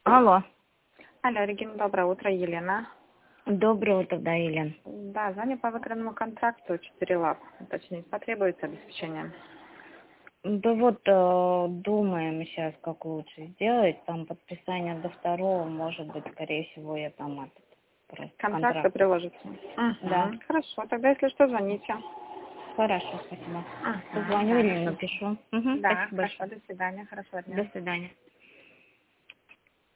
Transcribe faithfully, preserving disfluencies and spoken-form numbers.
Алло. Алло, Регина, доброе утро, Елена. Доброе утро, да, Елена. Да, звоню по выкранному контракту четыре лап. Уточнить, потребуется обеспечение? Да вот э, думаем сейчас, как лучше сделать. Там подписание до второго, может быть, скорее всего, я там этот просто Контракты контракт. приложите? Угу. Да. Хорошо, тогда, если что, звоните. Хорошо, спасибо. Угу. Позвоню Да, или напишу. Угу, да, спасибо хорошо, большое. до свидания, хорошего дня. До свидания.